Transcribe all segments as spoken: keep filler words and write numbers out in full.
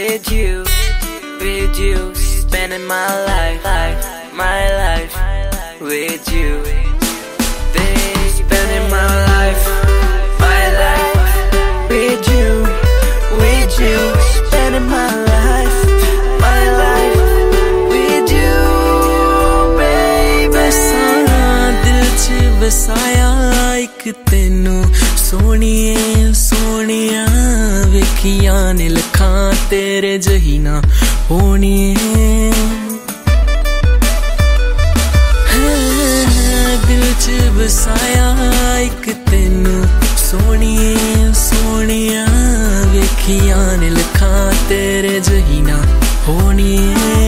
with you, with you, spending my life, life, my life with you. Babe, spending my life, my life with you, with you, spending my life, my life with you, baby. सारा दिल च वसाया एक तेनू सोनिए सोनिया वेखिया ने लखां तेरे जही ना होनिए दिल च वसाया एक तेनू सोनिए सोनिया वेखिया ने लखां तेरे जही ना होनिए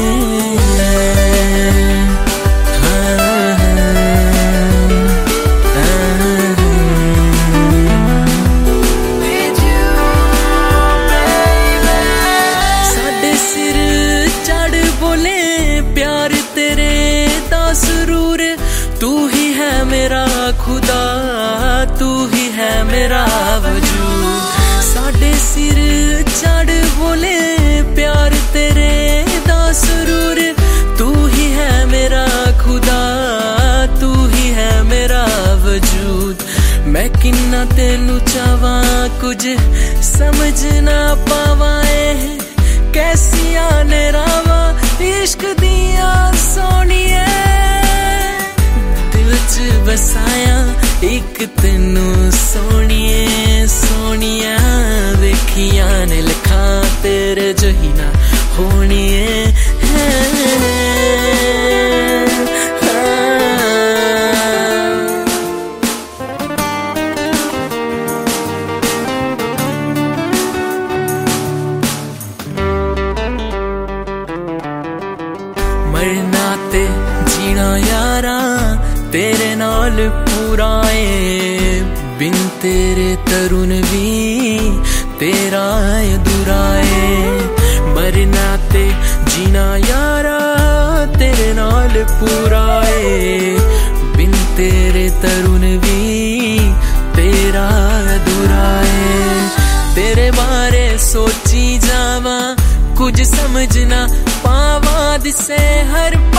तू ही है मेरा खुदा तू ही है मेरा वजूद साडे सिर चढ़ बोले प्यार तेरे दा सुरूर तू ही है मेरा खुदा तू ही है मेरा वजूद मैं किन्ना तेनू चाहवा कुछ समझ ना पावाए कैसिया ने रावा इश्क दिया सोनिए बसाया एक तेनू सोनिए सोनिया वेखिया ने लिखा तेरे जही ना होनिए मरना ते जीना यारा तेरे नाल पूरा है बिन तेरे तरुण भी तेरा अधूरा है मरना ते जीना यारा तेरे नाल पूरा है बिन तेरे तरुण भी तेरा अधूरा है तेरे बारे सोची जावा कुछ समझना पावा दिसे हर